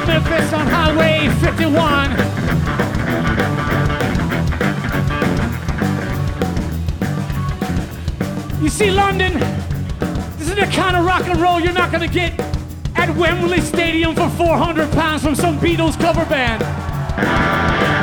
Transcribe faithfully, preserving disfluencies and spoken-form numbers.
Memphis on Highway fifty-one. You see, London, this is the kind of rock and roll you're not gonna get at Wembley Stadium for four hundred pounds from some Beatles cover band.